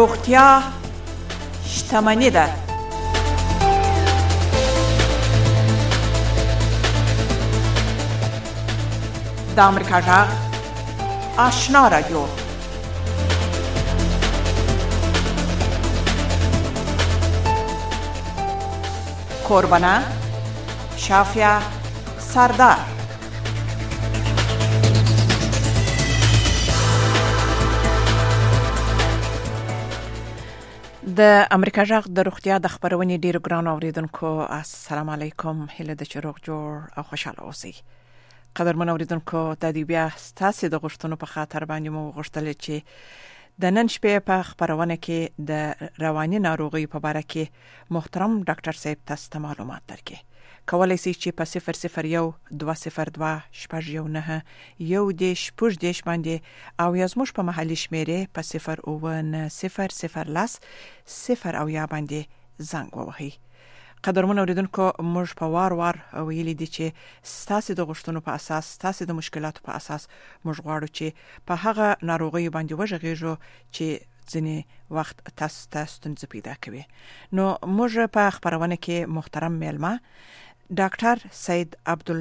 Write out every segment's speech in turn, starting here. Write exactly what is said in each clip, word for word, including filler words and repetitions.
روغتیا شتمني ده. د امریکا غږ آشنا رادیو. کوربانه شافیا سردار. د امریکا غږ د روغتیا د خبرونې ډیرو ګرانو اوریدونکو السلام علیکم، هیله ده چې روغ جوړ او خوشاله اوسئ. قدرمن اوریدونکو، د دې بیا ستاسو د غوښتنو په خاطر باندې مو غوښتل چې د نن شپې په خبرونه کې د رواني ناروغي په اړه کې محترم ډاکټر صاحب تاسو ته معلومات درکړي. کولای شئ چې په صفر صفر یو دوه صفر دوه شپږ یو نه یو دیش پوش دیش باندې او یا زموږ په محلي شمیرې په صفر اووه نه صفر صفر لاس صفر او یا باندې زنګ ووهئ. قدرمن اوریدونکو، موږ په وار وار ویلي دي چې ستاسو د غوښتنو په اساس، ستاسو د مشکلاتو په اساس موږ غواړو چې په هغه ناروغي باندې وژغېږو چې ځینې وخت تاسو ته ستونزې پیدا کوي. نو موږ په خبرونه کې محترم میلمه ډاکټر سید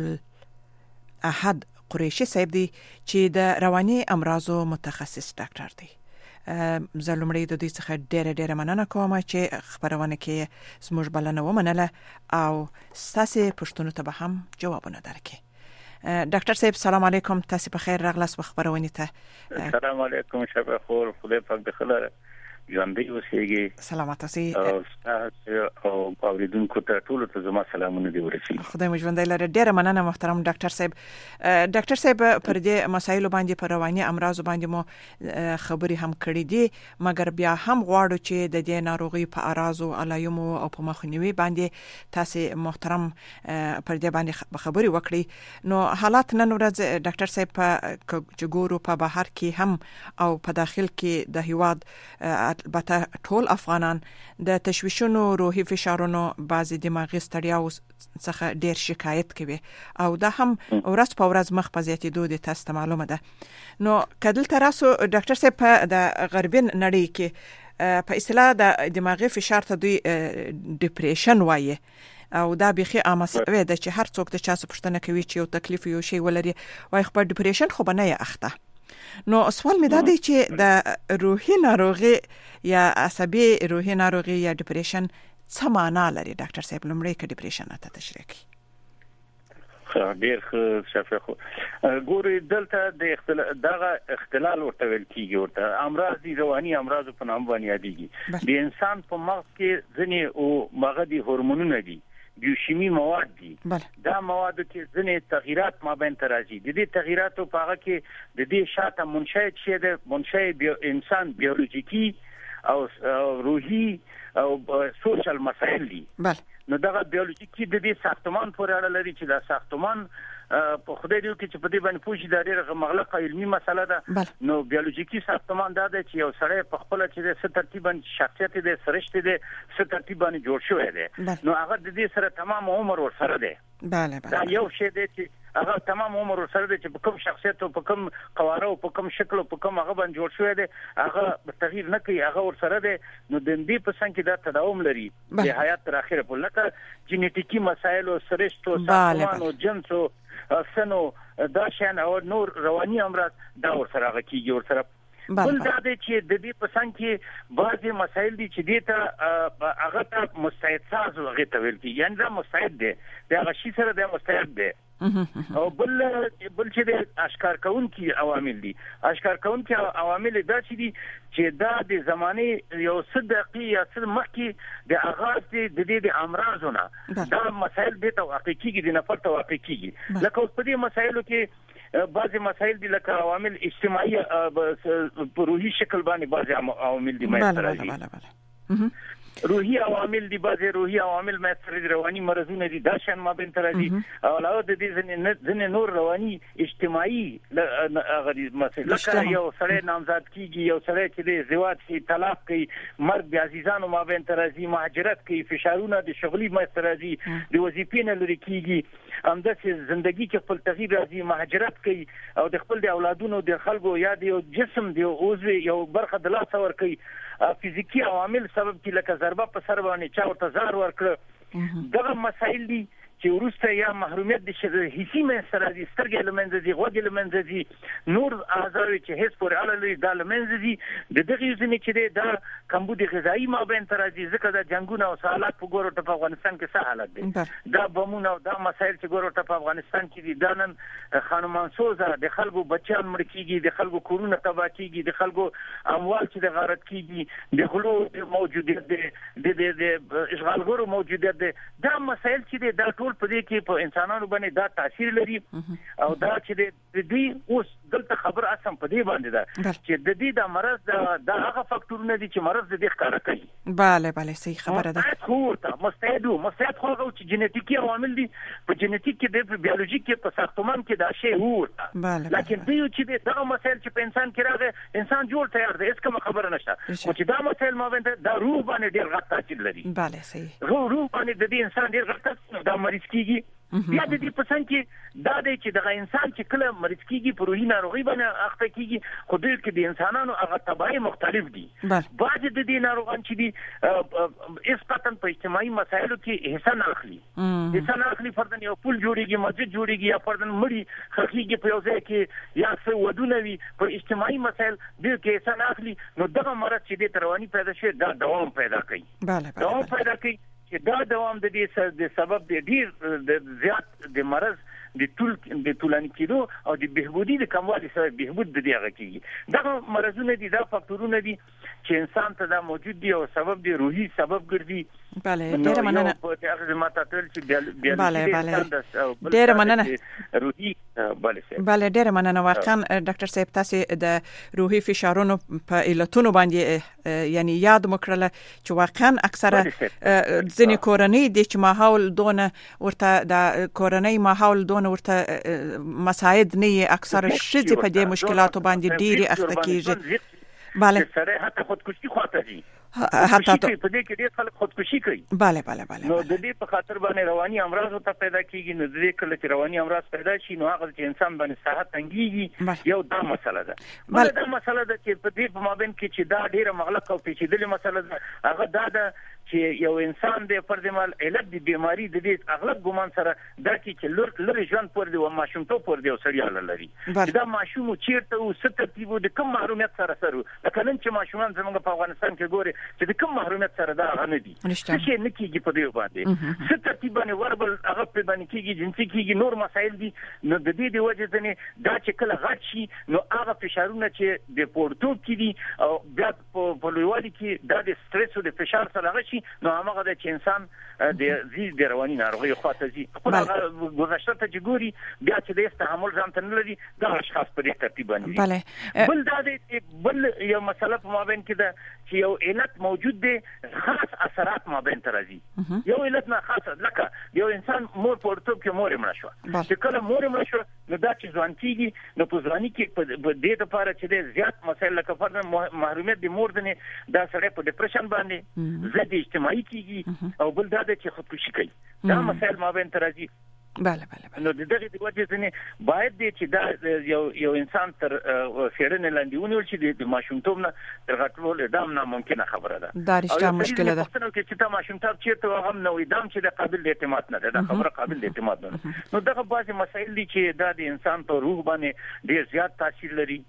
عبدالاحد قریشي صاحب دی چې د رواني امراضو متخصص ډاکټر دی. زه لومړی د دې څخه ډېره ډېره مننه کوم چې خبرونه کې زموږ بلنه ومنله او ستاسو پوښتنو ته به هم جوابونه درکړي. ډاکټر صاحب سلام علیکم، تاسو په خیر راغلاست په خبرونه ته. سلام علیکم، شپه خور، خدای پاک د خلاره ژوندۍ اوسېږي. سلامات اوسئ او تاسو او اوریدونکو ته ټول ته زما سلامونه دی ورسېږي. خدای مو ژوندۍ لري. ډېره مننه محترم ډاکټر صاحب. ډاکټر صاحب پر دې مسایلو باندې پر رواني امراض باندې مو خبري هم کړې دي، مګر بیا هم غواړو چې د دې ناروغي په اعراضو، علایمو او په مخنیوي باندې تاسو محترم پر دې باندې خبري وکړي. نو حالات نن ورځ ډاکټر صاحب په جګورو په بهر کې هم او په داخل کې د هیواد البته ټول افغانان د تشویشونو، روحي فشارونو، بعضی دماغي ستړیاو څخه ډیر شکایت کوي او دا هم ورځ په ورځ مخ په زیاتېدو دي، تاسو ته معلومه ده. نو کدل تراسو ډاکټر صاحب په د غربي نړۍ کې په اصطلاح د دماغي فشار ته دوی ډیپریشن وایي او دا بيخي عامه شوی ده چې هر څوک د چا څه پوښتنه کوي چې یو تکلیف یو شی ولري وای خو ډیپریشن خو بنه یې اخته. نو سوال می دادی چې د روحي ناروغي یا عصبي روحي ناروغي یا ډیپریشن څه معنا لري ډاکټر صاحب؟ لومړی کې ډیپریشن ته تشریح کړئ. ډیر ښه شفیق. ګوري دلته د اختلال دغه اختلال ورته ویل کیږي، ورته امراض دي، رواني امراض په نام باندې یادېږي. د انسان په مغز کې ځینې او مغدي هورمونونه دي، بیوشیمی مواد دي. دا مواد کې ځینې تغیرات مابین ترازی دي. د دې تغیراتو په هغه کې د دې شاته منشأ چې د منشأ انسان بیولوژیکی او روحي او سوشل مسائل دي. نو دغه بیولوژیکی د دې ساختمان پورې اړه لري چې دا ساختمان په خدای دی چې په دې باندې پوښي دا ډېر مغلقه علمي مسله ده. نو بیولوژیکی ساختمان دا دی چې یو سړی په خپل چې د ست ترتیبا شخصیت دې سرشت دې ست ترتیبا جوړ شوی دی. نو هغه د دې سره تمام عمر ورسره دی. بله بله. دا یو شی دی چې هغه تمام عمر ورسره دی چې په کوم شخصیت او په کوم قواره او په کوم شکل او په کوم هغه باندې جوړ شوی دی، هغه تغییر نه کوي، هغه ورسره دی. نو د دې په څنګه دا تداوم لري د حیات تر اخره په لکه جینیټیکی مسایل او سرشت او ساختمان او جنس او سنو دا شان او نور رواني امراض دا ورسره غکیږي. ورسره بل دا دی چې د دې په څنګه کې بعضي مسایل دي چې دې ته هغه ته مستعد ساز هغه ته ویل کیږي، یعنی دا مستعد دی، دا هغه شي سره د مستعد دی. او بل بل چې د اشکار کوونکي عوامل دي. اشکار کوونکي عوامل دا چې دي چې دا د زمانه یو صدقي یا صد مخکي د اغاز د دې د امراضونه دا مسایل د توقع کیږي، د نفر توقع کیږي. لکه اوس په دې مسایلو کې بعضی مسایل دي لکه عوامل اجتماعي په روحي شکل باندې بعضی عوامل دي مې راځي. روحي عوامل دي، بعضی روحي عوامل مې رواني مرزونه دي، دا شان ما بین ترازی او علاوه د دې ځنې نور رواني اجتماعي غریض مسایل لکه یو سړی نامزد کیږي، یو سړی چې د زواج کی طلاق کوي، مرګ د عزیزانو ما بین ترازی، مهاجرت کوي، فشارونه د شغلي مې ترازی، د وظیفې نه لري کیږي، همداسې ژوندۍ کې خپل تغییر راځي، مهاجرت کوي او د خپل د اولادونو د خلکو یا د جسم د عضو یو برخه د لاس ور کوي فزیکی عوامل سبب کی لکه ضربه په سر باندې چا ورته زار ورکړ دغه مسایل دي چې ورسته یا محرومیت د حسي من سره دي سترګې لمنځه دي غوږ لمنځه دي نور اعضاء چې هیڅ پورې اړه لري دا لمنځه دي د دغه ځینې چې دا کمبود غذایی مابین تر دي ځکه دا جنگونه او سوالات په ګورو په افغانستان کې څه حالت دي دا بمونه او دا مسایل چې ګورو په افغانستان کې دي دا نن خانم منصوزه د خلکو بچیان مړ کیږي د خلکو کورونه تباہ کیږي د خلکو اموال چې د غارت کیږي د غلو موجودیت د د اشغالګرو موجودیت دا مسایل چې دا ټول په دې کې په انسانانو باندې دا تاثیر لري او دا چې د دې اوس دلته خبر اسم په دې باندې دا چې د دې د مرض د هغه فاکټورونه دي چې مرض د دې ښکارا کوي bale bale صحیح خبره ده خو ته مستعدو مستعد خو چې جنیټیکي عوامل دي په جنیټیک کې د بیولوژیک کې په ساختمان کې دا شی وو bale لکه دې چې دا مسایل چې په انسان کې راغی انسان جوړ تیار دی هیڅ کوم خبره نشته او چې دا مسایل ما باندې دا روح باندې ډیر غټ تاثیر لري bale صحیح روح روح باندې د دې انسان ډیر غټ دا مریض کیږي بیا د دې پسند کې دا دی چې دغه انسان چې کله مریض کیږي په روحي ناروغي باندې اخته کیږي خو دې کې د انسانانو هغه تبعي مختلف دي بعض د دې ناروغان چې دي اسقاطا په اجتماعي مسایلو کې حصہ نه اخلي حصہ نه اخلي فردن یو پول جوړیږي مسجد جوړیږي یا فردن مړي خخيږي په یو ځای کې یا څه ودونه وي په اجتماعي مسایل دې کې حصہ نه اخلي نو دغه مرض چې د تروانی پیدا شي دا دوام پیدا کوي دوام پیدا کوي چې دا دوام د دې د سبب د ډیر د زیات د مرض د ټول د ټولنې کېدو او د بهبودي د کموالي سره بهبود د دې هغه کېږي دا مرزونه دي دا فاکټورونه دي چې انسان ته دا موجود دي او سبب دی روحي سبب ګرځي bale ډیر مننه bale bale ډیر مننه روحي bale bale ډیر مننه واقعا ډاکټر صاحب تاسو د روحي فشارونو په علتونو باندې یعنی یاد مکړه چې واقعا اکثره ځینې کورنۍ د چې ماحول دونه ورته د کورنۍ ماحول دونه ورته مساعد نه اکثر شذ په دې مشکلاتو باندې ډیره اخته کیږي bale سره حتی خودکشي خاطر دي حتی په دې کې ډېر خلک خودکشي کوي bale bale bale نو د دې په خاطر باندې رواني امراض ته پیدا کیږي نو د دې کله چې رواني امراض پیدا شي نو هغه چې انسان باندې صحت تنګيږي یو دا مسله ده بل دا مسله ده چې په دې په مابین کې چې دا ډیره مغلق او پیچیدلې مسله ده هغه دا ده چې یو انسان د فرد مال علت د بیماری د دې اغلب ګمان سره دا چې لری ژوند پر دی او ماشومتوب پر دی او سړی لري دا ماشوم چیرته او ست ترتیب د کوم محرومیت سره سره لکه نن چې ماشومان زموږ په افغانستان کې ګوري چې د کوم محرومیت سره دا غنه دي چې نه کیږي په دې باندې ست ترتیب باندې وربل هغه په باندې کیږي جنسي کیږي نور مسایل دي نو د دې د وجه ځنه دا چې کله غټ شي نو هغه فشارونه چې د پورتوب کې دي او بیا په لویوالي کې دا د سټرس او د فشار سره غشي نو هغه د چې انسان د زی د رواني ناروغي خاطر زی خپل گذشته ته جګوري بیا چې د استعمال ځان ته نه لري دا اشخاص په دې ترتیب باندې بل دا د بل یو مسله په مابین کې ده چې یو علت موجود دی خاص اثرات مابین تر راځي یو علت نه خاص لکه یو انسان مور پورتوب کې مور مړ شو چې کله مور مړ شو نو دا چې ځوان کیږي نو په ځواني کې په دې لپاره چې د زیات مسایل لکه فرض محرومیت د مور دنه دا سره په ډیپریشن باندې زړه اجتماعي کیږي او بل دا چې خودکشي کوي دا مسایل مابین تر راځي bale bale نو د دغه د وجه څخه باید دی چې دا یو یو انسان تر فیرنه لاندې ونیول چې د ماشومتوب نه تر غټول ادم نه ممکنه خبره ده دا رښتیا مشکله ده نو چې تا ماشومتوب چیرته هغه نو ادم چې د قابل اعتماد نه ده دا خبره قابل اعتماد نه نو دغه بعضی مسایل دي چې دا د انسان په روح باندې ډیر زیات تاثیر لري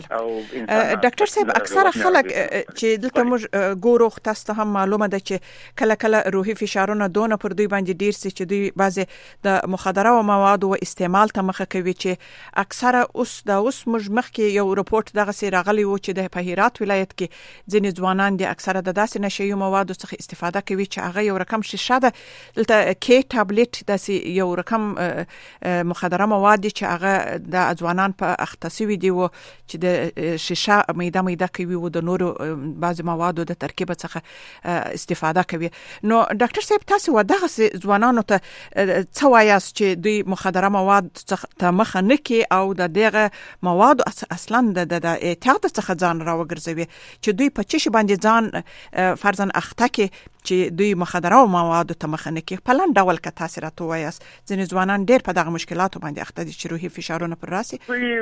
ډاکټر صاحب اکثره خلک چې دلته موږ ګورو تاسو هم معلومه ده چې کله کله روحي فشارونه دونه پر دوی باندې ډیر سي چې دوی بعضي د مخدره او موادو استعمال ته مخه کوي چې اکثره اوس د اوس موږ مخ کې یو رپورت دغه سي راغلی و چې د هرات ولایت کې ځینې ځوانان د اکثره د داسې نشي موادو څخه استفاده کوي چې هغه یو رقم شیشه ده دلته کې ټابلیټ داسې یو رقم مخدره مواد چې هغه د ځوانان په اختصوي دی و چې د شیشه میده میده کوي او د نورو بعض موادو د ترکیب څخه استفاده کوي نو ډاکټر صاحب تاسو ودغه ځوانانو ته څه وایاست چې دوی مخدره مواد څخه مخه نه کوي او د دغه مواد اصلا د اعتیاد څخه ځان راوګرځوي چې دوی په چی باندې ځان فرضاً اخته کې چې دوی مخدره او مواد ته مخنه کوي. په لاندې ډول که تاسو راته وایاست ځینې ځوانان ډېر په دغه مشکلاتو باندې اخته دي چې روحي فشارونه پر راسي.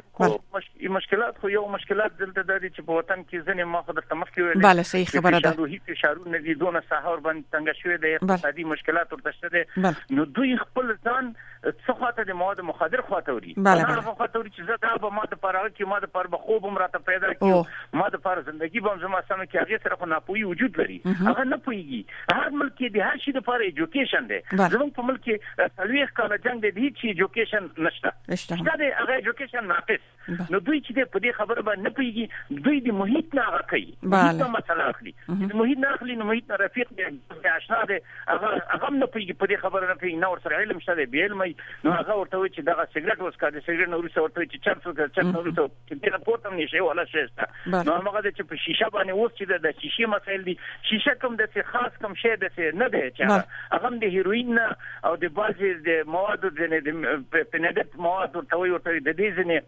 مشکلات خو یو مشکلات دلته د دې چې په وطن کې ځینې ماخذ د تمخ کې ویل بله صحیح خبره ده. روحي فشارونه دي دونه سحور باندې څنګه شوی د اقتصادي مشکلات ورته شته، نو دوی خپل ځان څه خاطر د مواد مخدر خاطر وري نه خاطر چې زه دا به ماده پاره کې ماده پر بخوب مراته پیدا کیو ماده پر ژوندۍ به زما سم کې هغه سره خو ناپوهي وجود لري، هغه نه پوهیږي. هر ملک کې د هر شي لپاره ایجوکیشن دی. زموږ په ملک کې تلويخ کاله جنگ دی چې ایجوکیشن نشته، دا د هغه ایجوکیشن ناقص. نو دوی چې په دې خبره باندې نه پوهیږي، دوی د محیط نه راکړي دا مسله اخلي، د محیط نه اخلي نو محیط رفیق دی آشنا دی، هغه هغه نه پوهیږي په دې خبره نه پوهیږي، نو ور سره علم شته دی به علم نو هغه ورته وي چې دا سیګریټ وسکا د سیګریټ نو ورسره ورته چې چرته چرته ورته چې دې نه پورته نشي ولا شيسته. نو هغه چې په شیشه باندې اوس چې د شیشه مسایل دي، شیشه کوم د څه خاص کوم شی د څه نه دی چې هغه د هیروین او د بازي د مواد د پنډت مواد ورته وي ورته د دې ځنه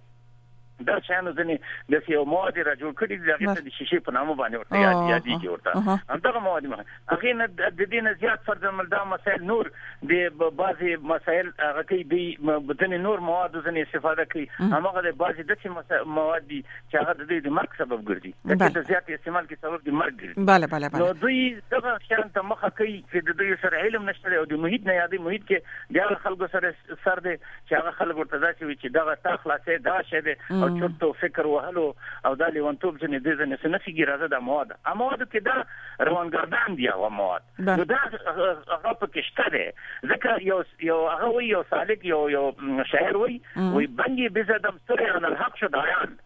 دا شانو ځنه د یو مواد را جوړ کړي دي هغه د شیشه په نامه باندې ورته یاد یادېږي ورته همدغه مواد ما هغه نه د دې نه زیات فرض ملدا مسائل نور د بعضي مسائل هغه کې دی بدن نور مواد ځنه استفاده کوي، هغه د بعضي د مواد دي چې هغه د دې مرګ سبب ګرځي، د زیات استعمال کې سبب د مرګ ګرځي. bale bale bale نو دوی دغه شان ته مخه کوي چې د دوی سره علم نشته او د محیط نه یادي محیط کې د خلکو سره سر دي چې هغه خلک ورته دا چې دغه تا خلاصې دا شه دي او چورتو فکر وهلو او د لیونتوب ځنې د ځنې سنفي راځه د مواد امواد کې دا روانګردان دي او مواد نو دا هغه په کې شته ده ځکه یو یو هغه وی یو سالک یو یو شاعر وی وی بنګي بزدم سر عن الحق شد عیان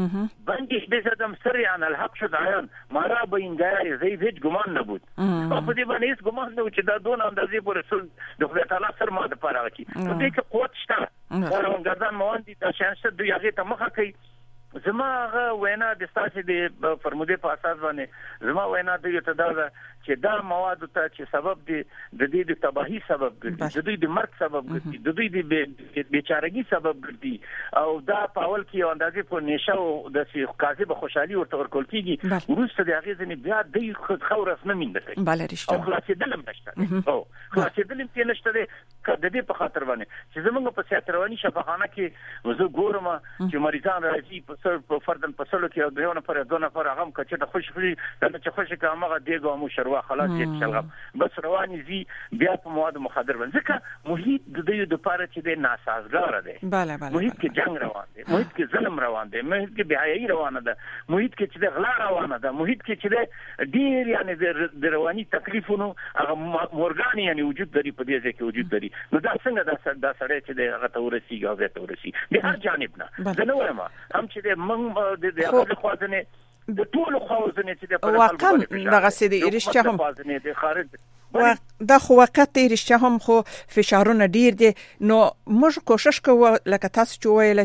بنگش بزدم سری عن الحق شد عیان مارا به این گاری زید هیچ گمان نبود. خب دی بنیس گمان نبود چې دا دون اندازې پر رسول د خدای تعالی سر ما د پاره کی نو دې کې قوت شته دا ګردان مواد دي د شانسه دوی هغه ته مخه کوي. زما هغه وینا د ستاسو د فرموده په اساس باندې زما وینا د یو تداوه چې دا مواد ته چې سبب دي د دې د تباہي سبب ګرځي، د دوی د مرګ سبب ګرځي، د دوی د بیچارګي سبب ګرځي او دا په اول کې یو اندازې په نشه او د سی کاذب خوشحالي ورته ورکول کیږي، ورسته د هغه ځنې بیا د خود خورس نه مینځي bale رښتیا او خلاصېدل هم نشته او خلاصېدل هم نشته د دې په خاطر باندې چې زمونږ په سیاست رواني شفاخانه کې زه ګورم چې مریضان راځي په سر په فردن په سلو کې د یو نه پر دوه نه پر هغه کچې د خوشفري د چې خوشي کومه دیګو مو شروع خلاص یې شلغم بس رواني زی بیا په مواد مخدر باندې ځکه محیط د دې د پاره چې د ناسازګار دی bale bale محیط کې جنگ روان دی، محیط کې ظلم روان دی، محیط کې بهایي روانه ده، محیط کې چې د غلا روانه ده، محیط کې چې د ډیر یعنی د رواني تکلیفونو هغه مورګان یعنی وجود لري په دې ځای کې وجود لري. نو دا څنګه دا دا سړی چې د هغه تورسي او د تورسي د هر جانب نه د نو ما هم چې د من د هغه خوازنه د ټول خوازنه چې د واقعا دغه سیدی رښتیا هم د خارج دا خو وخت رښتیا هم خو فشارونه ډیر دي. نو موږ کوشش کوو لکه تاسو چې ویل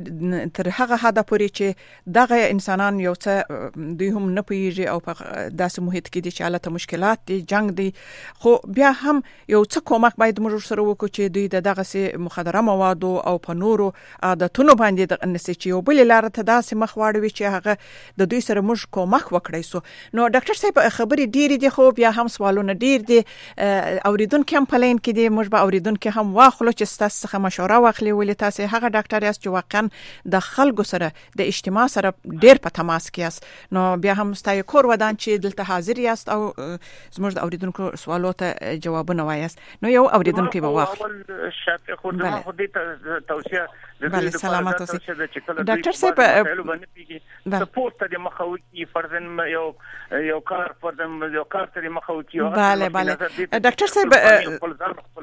چې تر هغه حد پورې چې دغه انسانان یو څه دوی هم نه پیږي او په داسې محیط کې دي چې حالت مشکلات دي جنگ دي، خو بیا هم یو څه کومک باید موږ سره وکړو چې دوی د دغه سي مخدره موادو او په نورو عادتونو باندې د نسي چې یو بل لار ته داسې مخ واړوي چې هغه د دوی سره موږ کومک وکړای سو. نو ډاکټر صاحب خبرې ډېرې دي خو بیا هم سوالونه ډېر دي اوریدونکو هم پلان کې دي، موږ به اوریدونکو هم واخلو چې تاسو څخه مشوره واخلي ولې تاسو هغه ډاکټر یاست چې واقعا د خلکو سره د اجتماع سره ډېر په تماس کې یاست. نو بیا هم ستاسو کور ودان چې دلته حاضر یاست او زموږ د اوریدونکو سوالو ته جوابونه وایاست. نو یو اوریدونکو به واخلو اول شاته خو د خو دې توصیه بله سلامت اوسئ ډاکټر صاحب سپورت ته مخاوي فرضاً یو یو کار فرضاً یو کار ته مخاوي bale bale ډاکټر صاحب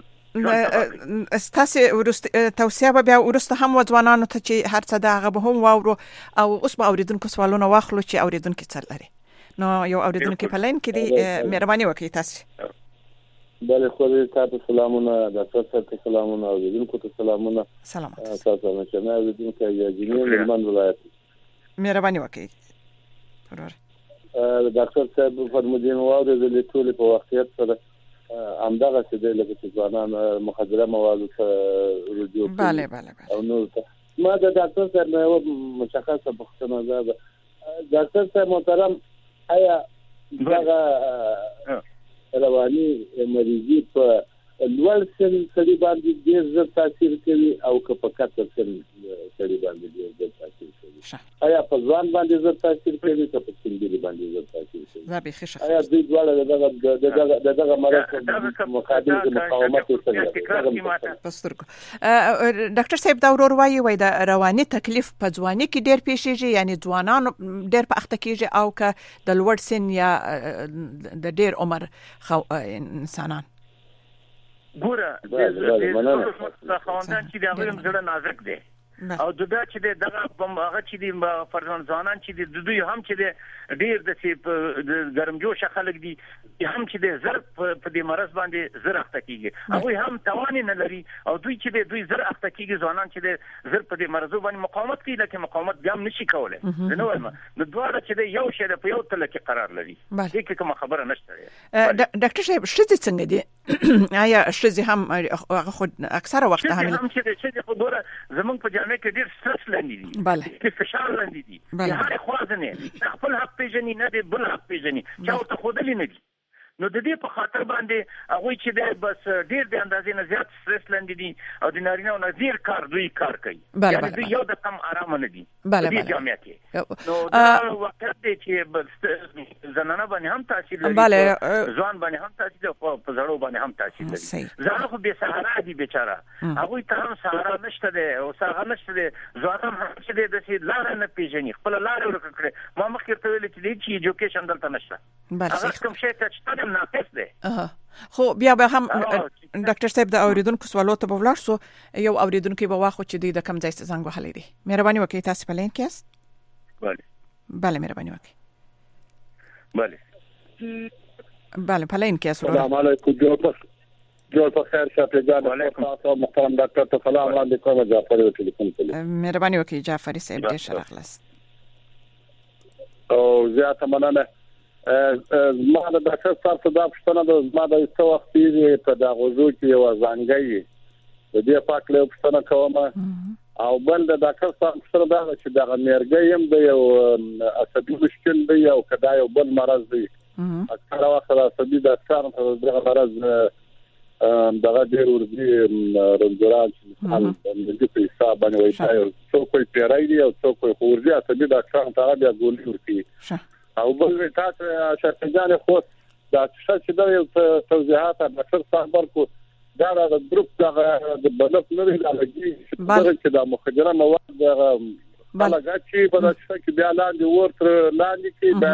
استاسي ورست توصيه به بیا ورسته هم وځوانانو ته چې هر څه دا غو هم واورو او اوس به اوریدونکو سوالونه واخلو چې اوریدونکو څه لري. نو یو اوریدونکو په لین کې دی مهرباني وکړئ تاسو. بله خو دې تاسو سلامونه د تاسو سلامونه او دې کو سلامونه سلامات تاسو نه نه دې کې یا جنین من ولایت مهرباني وکړئ ورور ډاکټر صاحب فرمودین واو د ټول په وختیت سره همدغه څه دی لکه چې ځوانان مخدره مواد ته رجوع کوي bale bale او نو ما د ډاکټر صاحب نه مشخصه پوښتنه ده ډاکټر صاحب محترم آیا دغه رواني مریضي په لوړ سن سړي باندې ډېر زر تاثیر کوي او که په کتر سن سړي باندې ډېر زر تاثیر کوي آیا په ځوان باندې زر تاثیر کوي که په سنګري باندې زر تاثیر کوي دا به ښه آیا دوی دواړه دغه دغه دغه مرض مقابل مقاومت سره پسترګو ډاکټر صاحب دا ورور وایي وای دا رواني تکلیف په ځواني کې ډېر پیښیږي یعنی ځوانان ډېر په اخته کېږي او که د لوړ سن یا د ډېر عمر انسانان ګوره د خواندان چې د هغه زړه نازک دی او دغه چې دغه هغه چې د فرزانان چې د دوی هم چې ډیر د ګرمجوش خلک دي هم چې د زر په دې مرز باندې زر اخته کیږي هغه هم توان نه لري او دوی چې دوی زر اخته کیږي ځوانان چې زر په دې مرزو باندې مقاومت کوي لکه مقاومت ګام نشي کولای نو وایم نو دواړه چې یو شی په یو تل کې قرار لري دغه کوم خبره نشته ډاکټر صاحب شته څنګه دي آیا شته هم هغه خود اکثره وخت حامل هم چې چې خبره زمونږ په جامعه کې ډیر سترس لاندې دي کې فشار لاندې دي هر خوازنه خپل حق پیژني نه دی بل حق پیژني چې او ته خودلی نه دي نو د دې په خاطر باندې هغه چې د بس ډیر د اندازې نه زیات سترس لاندې دي او د نارینه او نظیر کار دوی کار کوي یعنی دوی یو د کم آرام نه دي د جامعه کې نو دا وخت دی چې زنانه باندې هم تاثیر لري ځوان باندې هم تاثیر لري په زړو باندې هم تاثیر لري زړه خو به سهارا دي بیچاره هغه ته هم سهارا نشته دی او سهارا نشته دی ځوان هم چې د سي لار نه پیژني خپل لار ورکړي ما مخکې ته ویل چې د ایجوکیشن دلته نشته هغه کوم شی چې ناقص دی خو بیا به هم ډاکټر صاحب د اوریدونکو سوالو ته به ولاړ سو یو اوریدونکو به واخو چې د کم ځای څخه زنګ وهلې دي مهرباني وکړئ تاسو په لین کې یاست bale bale مهرباني وکړئ bale bale په لین کې یاست السلام علیکم جوړ جوړ په خیر شاته جان تاسو محترم ډاکټر ته سلام وړاندې کوم جعفر یو ټلیفون کوي مهرباني وکړئ جعفر صاحب دې شرخلاص او زیاته مننه ما د ډاکټر صاحب څخه د پښتنه د ما د څو وخت یې په دا غوږو کې یو ځانګړی د دې پاک له پښتنه کومه او بل د ډاکټر صاحب سره دا چې د مرګ يم د یو عصبي مشکل دی او کدا یو بل مرض دی اکثر وخت د عصبي د اثر دغه مرض دغه ډېر ورځي رنځران چې د دې په حساب باندې وایي څو کوئی پیرای دی او څو کوئی ورځي عصبي ډاکټر ته بیا ګولې ورکړي او بل تاسو شرطجان خو دا چې دا یو توضیحات ډاکټر صاحب ورکو دا د ګروپ دا د بلوک نه لګي چې دا مخدره مواد دا لګا چې په داسې کې بیا لاندې ورته لاندې کې دا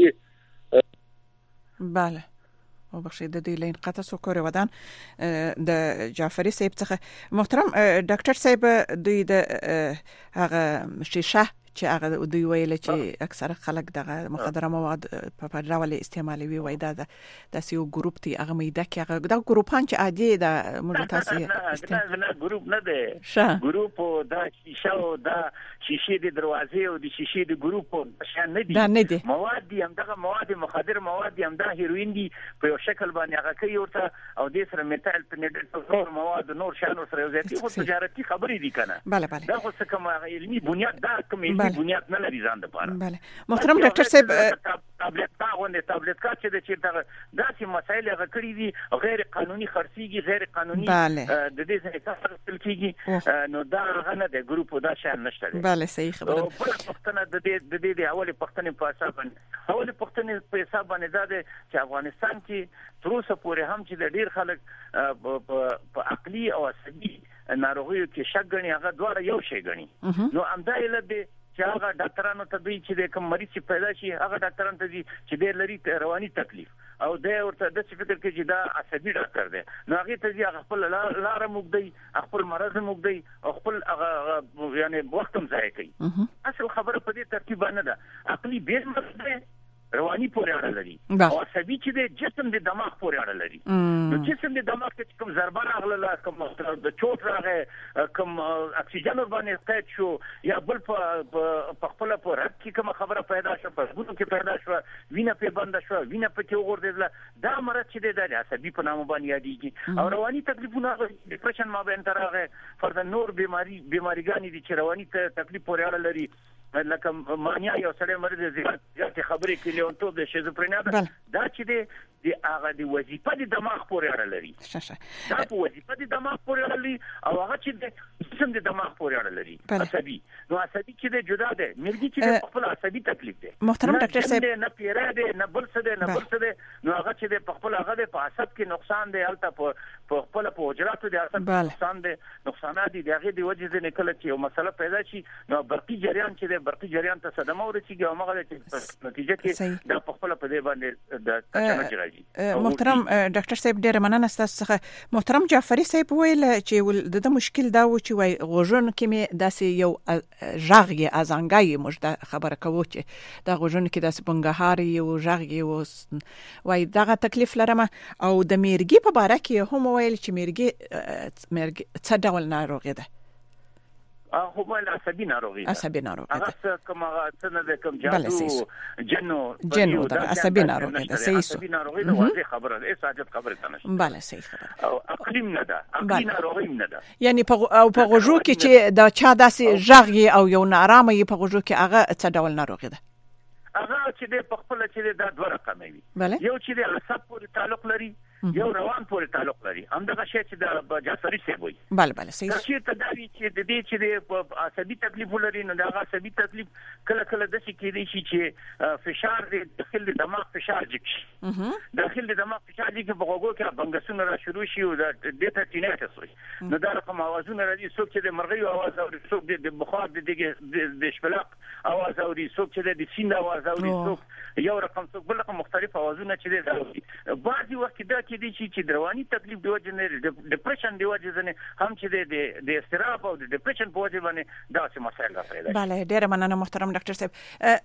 bale او بخښي د دې لین قطع سو کور ودان د جعفری صاحب څخه محترم ډاکټر صاحب دوی د هغه شیشه چې هغه دوی ویل چې اکثره خلک دغه مخدره مواد په پرډاول استعمالوي وای دا د یو ګروپ دی هغه مېده کې هغه دا ګروپان چې عادي د موږ تاسو نه ګروپ نه دی ګروپ دا شیشه او دا شیشه د دروازې او د شیشه د ګروپ شان نه دي مواد دي هم دغه مواد مخدر مواد دي هم دا هیروین دي په یو شکل باندې هغه کوي ورته او د سره میټال پنیډل نور مواد نور شان سره یو ځای خو تجارتي خبرې دي کنه bale bale دا خو څه کوم علمي بنیاد دار کوم بنیاد نه لري ځان لپاره bale محترم ډاکټر صاحب ټابلیټ تا غونډه ټابلیټ کا چې د چیرته داسې مسایل هغه کړی دي غیر قانوني خرڅيږي غیر قانوني د دې څخه کار کیږي نو دا غنه د ګروپ دا شان نشته bale صحیح خبره په پښتنه د دې د دې د اوله پښتنې په حساب باندې اوله پښتنې په حساب باندې دا چې افغانستان کې تر اوسه پورې هم چې د ډیر خلک په عقلي او عصبي ناروغیو کې شک غني هغه دواړه یو شی غني نو امدا علت دی چې هغه ډاکټرانو ته دوی چې د کوم مریض پیدا شي هغه ډاکټرانو ته دي چې ډېر لري رواني تکلیف او د ورته د فکر کې چې دا عصبي ډاکټر دی نو هغه ته ځي خپل لار موږ دی خپل مرز موږ دی خپل یعنی وخت هم ځای کوي اصل خبره په دې ترتیب نه ده عقلي بیس مسله رواني پورې اړه لري او عصبي چې د جسم د دماغ پورې اړه لري نو جسم د دماغ کې کوم ضربه راغله کوم د چوٹ راغی کوم اکسیجن باندې قید شو یا بل په خپل په رګ کې کوم خبره پیدا شو په ګونو کې پیدا شو وینه په بند شو وینه په کې وګرځیدله دا مرض چې د عصبي په نامه باندې یادېږي او رواني تکلیفونه ډیپریشن ما به انتراغه فرد نور بیماری بیماریګانی دي چې رواني تکلیف پورې اړه لري لکه مانیا یو سړی مرید زیات خبرې کوي او ته د شیزوفرینیا دا چې د هغه د وظیفه د دماغ پورې اړه لري دا په وظیفه د دماغ پورې اړه لري او هغه چې د جسم د دماغ پورې اړه لري عصبي نو عصبي چې د جدا ده مرګي چې د خپل عصبي تکلیف ده محترم ډاکټر صاحب نه پیره ده نه بل څه ده نه بل څه ده نو هغه چې د خپل هغه د په عصب کې نقصان ده البته په خپل په حجراتو د عصب نقصان ده نقصانات دي دغه د وجې د نکله چې یو مسله پیدا شي نو برقي جریان چې د برقي جریان ته صدمه ورسیږي او هغه د نتیجه کې د خپل په دې باندې د کچنه محترم ډاکټر صاحب ډیر مننه ستاسو څخه محترم جعفری صاحب ویل چې د مشکل دا و چې وای غوژن کې مې داسې یو ژغ ازانګای موږ خبره کوو چې دا غوژن کې داسې بنګهاري یو ژغ وای دغه تکلیف لرم او د میرګي په باره کې هم ویل چې میرګي میرګي څه ډول ناروغي ده هغه ول عصبي ناروغي عصبي ناروغي ده هغه کوم څنګه د کوم جادو جنو جنو ده عصبي ناروغي ده صحیح عصبي ناروغي ده واضح خبره ده ساجد خبره ده بله صحیح خبره او اقلیم نه ده اقلیم ناروغي نه ده یعنی په او په غوژو کې چې دا چا داسې ژغ او یو نارامه یې په غوژو کې هغه څه ډول ناروغي ده هغه چې د خپل چې د دوه رقم وي یو چې د عصب پورې تعلق لري یو روان پورې تعلق لري همدغه شی چې د جعفری صاحب وي بله بله صحیح چې تداوی چې د دې چې د عصبي تکلیف لري نو د عصبي تکلیف کله کله د شي کېدی شي چې فشار د داخل د دماغ فشار جګ شي داخل د دماغ فشار جګ په غوږو کې بنګسونه را شروع شي او د دې ته تینټس وي نو دا رقم اوازونه راځي څوک چې د مرغۍ اواز اوري څوک د بخار د د شپلق اواز اوري څوک چې د سیند اواز اوري څوک یو رقم څوک بل رقم مختلف اوازونه چې د بعضي وخت دا کې دي چې رواني تکلیف دی وجه نه ډیپریشن دی وجه نه هم چې د د استراب او د ډیپریشن په وجه باندې دا څه مسایل راځي bale ډیر مننه محترم ډاکټر صاحب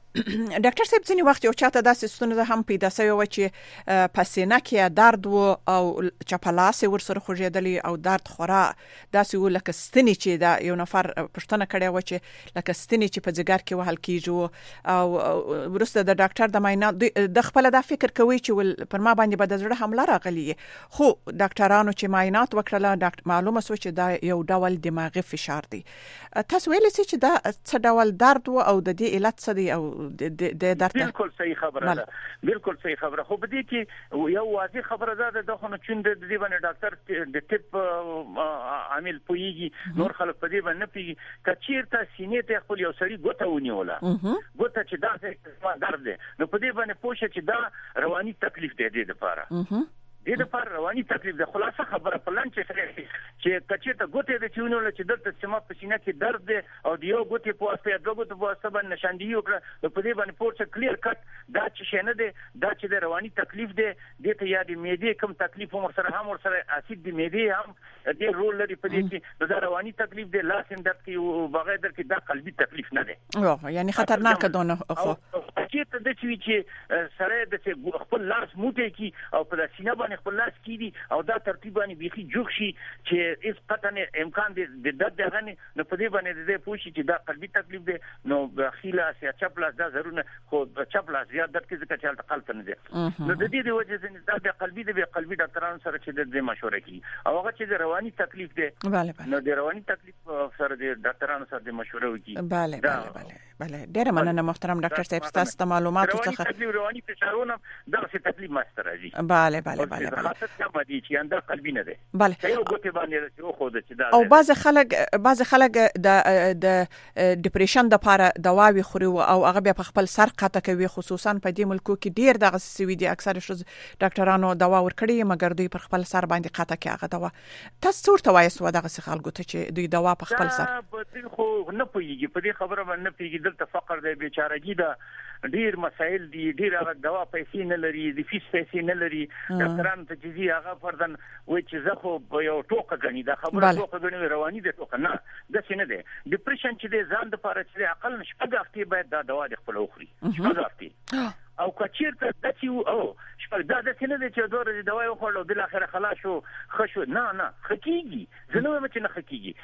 ډاکټر صاحب ځینې وخت یو چاته داسې ستونزه هم پیدا شوی و چې پسینه کې درد و او چپلاس ورسره خوږیدلی او درد خورا داسې و لکه ستنی چې دا یو نفر پښتنه کړی و چې لکه ستنی چې په ځګر کې وهل کیږي او ورسته د ډاکټر د معاینات د خپل دا فکر کوي چې پر ما باندې به د زړه حمله راغلی خو ډاکټرانو چې معاینات وکړل ډاکټر معلومه شو چې دا یو ډول دماغي فشار دی تاسو ویل چې دا څه ډول درد او د دې علت څه دی او د درد بالکل صحیح خبره ده بالکل صحیح خبره خو بده کې یو واضح خبره ده د خونو چون د دې باندې ډاکټر د طب عامل پویږي نور خلک په دې باندې پیږي کچیرته سینې ته خپل یو سړی ګوته ونیوله ګوته چې دا څه درد دی نو په دې باندې پوښتنه چې دا رواني تکلیف دی د لپاره د دې پر رواني تکلیف د خلاصه خبره پلان چې سره چې کچې ته ګوتې د چونو چې دلته سیمه په سینه کې درد دی او د یو ګوتې په واسطه د ګوتې په واسطه باندې نشاندهي وکړه په دې باندې پورته کلیر کټ دا چې شنه دی دا چې د رواني تکلیف دی د ته یا د معدې کم تکلیف هم سره هم سره اسید د معدې هم د رول لري په دې کې دا رواني تکلیف دی لاسم درد کې او بغیر در کې دا قلبي تکلیف نه دی او یعنی خطرناک دونه خو چې ته د چې سره د خپل لاس موټي کې او په سینه باندې خپل لاس کیدی او دا ترتیب باندې بيخي جوخ شي چې اس قطنه امکان دي د درد دغه نه په دې باندې د پوښي چې دا قلبي تکلیف دی نو بخیله سیا چپلاس دا ضروري خو چپلاس زیات درد کې ځکه چې قلب نه دي نو د دې د وجه نه دا قلبي د قلبي ډاکټرانو سره چې د مشوره کوي او هغه چې د رواني تکلیف دی نو د رواني تکلیف سره د ډاکټرانو سره د مشوره کوي bale bale bale bale ډیر مننه محترم ډاکټر صاحب تاسو ته معلومات څخه تکلیف رواني فشارونه دا څه تکلیف ماستر راځي bale bale bale bale څه دي چې انده قلبي نه ده bale یو ګوتې باندې چې خو د چې دا او بعض خلک بعض خلک د د ډیپریشن د لپاره دواوي خوري او هغه بیا په خپل سر قطه کوي خصوصا په دې ملکو کې ډیر دغه سوي دي اکثره شوز ډاکټرانو دوا ورکړي مګر دوی پر خپل سر باندې قطه کوي هغه دوا تاسو ورته وایي سو دغه خلکو ته چې دوی دوا په خپل سر خو نه پويږي په دې خبره باندې پويږي دلته فقر دی بیچارهګي ده ډیر مسائل دي ډیر هغه دوا پیسې نه لري د فیس پیسې نه لري ډاکټرانو ته چې هغه فردن وای چې زه خو یو ټوکه غني دا خبره ټوکه غني رواني ده ټوکه نه د څه نه ده ډیپریشن چې د ځان د لپاره چې عقل نشپږ هفته باید دا دوا د خپل اخري شپږ هفته او کچیرته د چې او شپږ دا د څه نه ده چې دوه ورځې دوا وخورل او بل اخر خلاص شو خشو نه نه حقيقي زنه مې چې نه حقيقي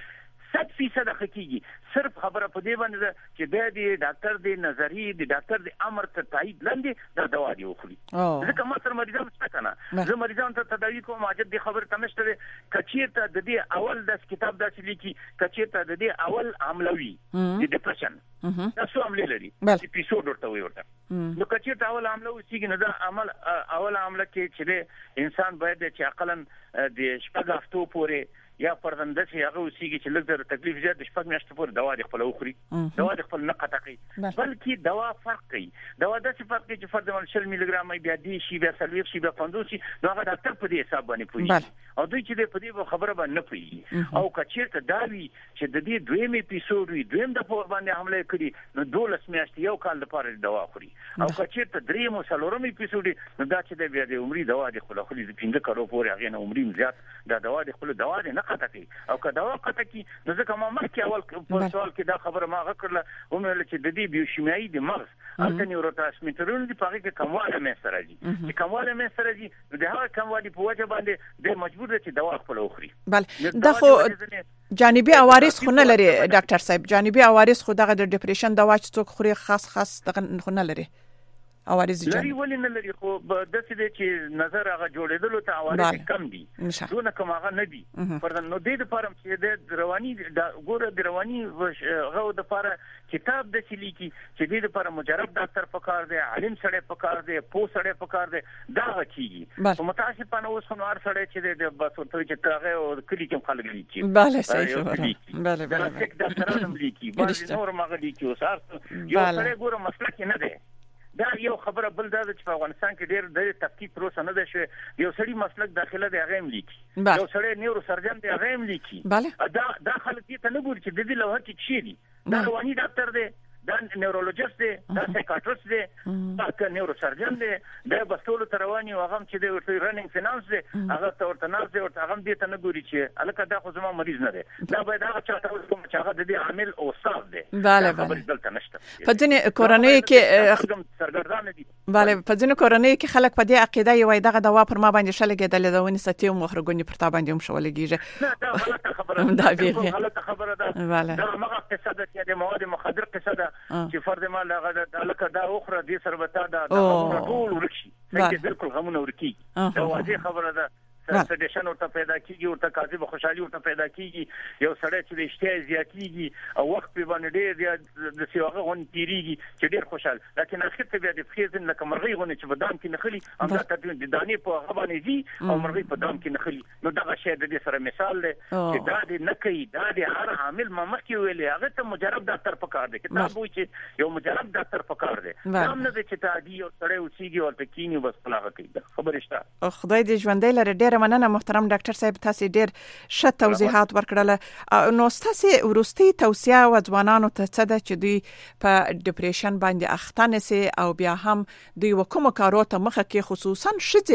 صد فیصد حقیقي صرف خبره په دې باندې ده چې د ډاکټر د نظری د ډاکټر د امر ته تایید لاندې دا دوا دی وخوري. ځکه ما سره مریضان څه کنه زه مریضان ته تداوی کوم ماجد د خبره تمشته کچیرته د دې اول د کتاب داسې لیکي کچیرته د دې اول عملوي د ډیپریشن تاسو عمل لري اپیزود ورته وي ورته نو کچیرته اول عملو سیګ نه دا عمل اول عمله کې چې انسان باید چې عقلن د شپږ هفتو پورې یا پردنده چې هغه وسیږي چې لږ د تکلیف زیات د شپږ میاشتې پورې دوا د خپل وخوري دوا د خپل نه قطع کوي بلکې دوا فرق کوي دوا د څه فرق کوي چې فرد ول شل میلي ګرام بیا دی شي بیا سلويخ شي بیا پندوس شي نو هغه ډاکټر په دې حساب باندې پوي او دوی چې په دې خبره باندې نه پوي او کچیرته داوی چې د دې دویم اپیزود وي دویم د پور باندې حمله کړي نو دولس میاشتې یو کال لپاره دوا خوري او کچیرته دریم او څلورم اپیزود نو دا چې د بیا د عمرې دوا د خپل خولي د پنځه کړو پورې هغه نه عمرې زیات دا دوا د خپل دوا نه قطع کوي او که دوا قطع کی نو ځکه ما مخکې اول په سوال کې دا خبره ما غکړله ومنل چې د دې بیوشیمیایي د مغز الته نیوروټرانسمیټرونه د پاره کې کمواله مې سره دي چې کمواله مې سره دي نو د هغه کموالی په وجه باندې د مجبور دي چې دوا خپل وخوري. بل دا خو جانبي عوارض خو نه لري ډاکټر صاحب جانبي عوارض خو دغه د ډیپریشن دوا چې څوک خوري خاص خاص دغه خو نه لري عوارض لري ولې نه لري خو د څه چې نظر هغه جوړېدلو ته عوارض کم دي دونه کوم هغه نه دي پردن نو د لپاره چې د رواني ګوره د رواني هغه د لپاره کتاب د چلی کی چې د لپاره مجرب ډاکټر پکار دی عالم سره پکار دی پو سره پکار دی دا کیږي په متاسفانه اوس نو هر سره چې د بس ورته چې تاغه او کلی کوم خلک لیکي bale صحیح bale bale دا څنګه ډاکټرانو لیکي باندې نور مغه لیکي اوس یو سره ګوره مسله کې نه ده دا یو خبره بل دا چې په افغانستان کې ډېر د تحقیق پروسه نه ده شوی یو سړی مسلک داخله دی هغه هم لیکي یو سړی نیورو سرجن دی هغه هم لیکي دا دا خلک دې ته نه ګوري چې د دې لوهه کې شي دي دا رواني ډاکټر دی دا نیورولوژیست دی دا سایکاټریست دی دا نیورو سرجن دی دا بستولو تروانی او هغه چې دی ورته رننګ فینانس دی هغه ته ورته ناز دی ورته هغه دې ته نه ګوري چې الکه دا خو زما مریض نه دی دا باید هغه چاته کوم چې هغه د دې عامل او استاد دی bale bale په ځینې کورنۍ کې سرګردان دي bale په ځینې کورنۍ کې خلک په دې عقیده یو دغه دوا پر ما باندې شلګېدل دا ونی ستیو مخرګونی پر تا باندې هم شولګیږي نه دا غلطه خبره دا به غلطه خبره ده دا هغه قصه ده چې د مواد مخدر قصه ده چې فرد مال هغه لکه دا اخرى دې سربتا دا ټول ورشي څنګه بالکل غمونه ورکی دا واضح خبره ده سټیشن ورته پیدا کیږي ورته کاذب خوشحالي ورته پیدا کیږي یو سړی چې د اشتیا زیاتیږي او وخت په باندې ډېر د سیواغه غون تیریږي چې ډېر خوشحال لکه اخر ته بیا د فخیزن لکه مرغۍ غون چې بدام کې نخلي هم دا تدوین د دانې په هغه باندې دي او مرغۍ په دام کې نخلي نو دا شی د دې سره مثال دی چې دا د نکي دا د هر عامل ما مخکې ویلې هغه ته مجرب ډاکټر پکار دی کتاب وایي چې یو مجرب ډاکټر پکار دی هم نه چې تعدی او سړی وسیږي او تکینی بس پلاغه کوي خبره شته خدای دې ژوندۍ لري ډېر مننه محترم ډاکټر صاحب تاسو ډېر ښه توضیحات ورکړل نو تاسو ورستي توصيه و ځوانانو ته څه ده چې دوی په ډیپریشن باندې اخته نشي او بیا هم دوی وکوم کارو ته مخه کې خصوصا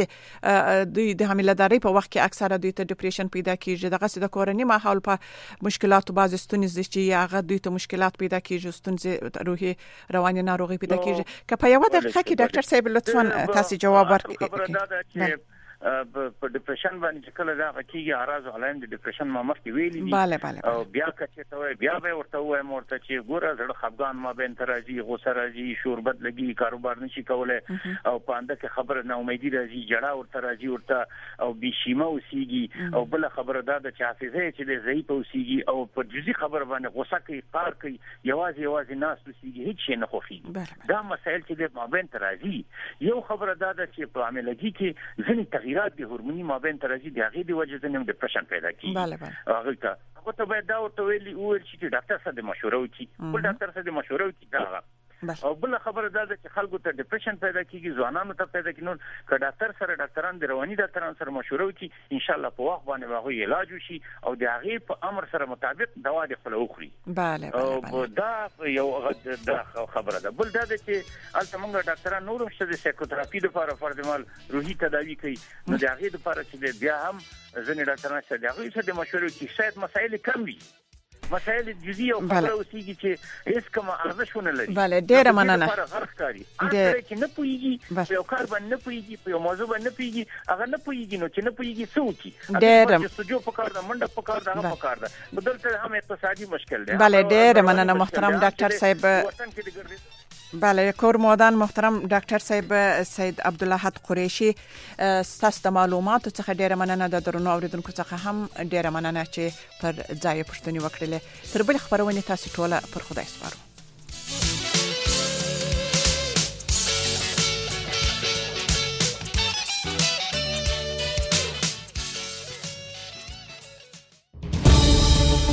شته دوی د حامله‌داري په وخت کې اکثره دوی ته ډیپریشن پیدا کیږي دغه څه د کورنۍ ماحول په مشکلاتو بعض ستونزې چې هغه دوی ته مشکلات پیدا کیږي ستونزې روحي رواني ناروغي پیدا کیږي که په یو دقیقه کې ډاکټر صاحب لطفا تاسو جواب ورکړئ په ډیپریشن باندې چې کله دا کیږي اراز علائم د ډیپریشن ما مخکې ویلي دي bale bale او بیا کچې ته وای بیا به ورته وای مرته چې ګوره زړه خفګان ما بین ترازی غوسه راځي شوربت لګي کاروبار نشي کولای او پانده کې خبره نه امیدي راځي جړه ورته راځي ورته او بشیمه اوسيږي او بل خبره دا د حافظه چې د ضعیف اوسيږي او په جزئی خبره باندې غوسه کوي قار کوي یوازې یوازې ناس اوسيږي هیڅ شي نه خوفي دا مسائل چې د ما بین ترازی یو خبره دا ده چې په عملګي کې ځینې تغییرات د هورموني مابین ترازی د هغې د وجې ځنه ډیپریشن پیدا کیږي bale bale هغه ته هغه ته باید دا ورته ویلي ویل چې ډاکټر سره د مشوره وکړي بل ډاکټر سره د مشوره وکړي دا او بل خبره دا ده چې خلکو ته ډیپریشن پیدا کیږي ځوانانو ته پیدا کیږي نو که ډاکټر سره ډاکټران د رواني ډاکټران سره مشوره وکړي ان شاء الله په وخت باندې هغه علاج وشي او د هغې په امر سره مطابق دوا د خپل وخوري bale او دا یو دا خبره ده بل دا ده چې البته موږ ډاکټران نور هم د سایکوتراپي لپاره فرضمال روحي تداوی کوي نو د هغې لپاره چې بیا هم ځینې ډاکټران چې د هغې سره د مشورې کې شاید مسایل کم وي مسائل جزئی او خبره اوسېږي چې هیڅ کوم ارزښت نه لري. بله ډیره مننه. ډېر چې نه پويږي یو کار باندې نه پويږي په یو موضوع باندې نه پويږي هغه نه پويږي نو چې نه پويږي څه وکړي. ډېر سجو په کار ده منډه په کار ده هغه په کار ده بدلته هم اقتصادي مشکل ده. بله ډېر مننه محترم ډاکټر صاحب. بله کور مودان محترم ډاکټر صاحب سید عبدالاحد قریشي ستاسو د معلوماتو څخه ډیره مننه. د درنو اوریدونکو څخه هم ډیره مننه چې پر ځای پوښتنې وکړلې. تر بل خبرونه تاسو ټول پر خدای سپارو.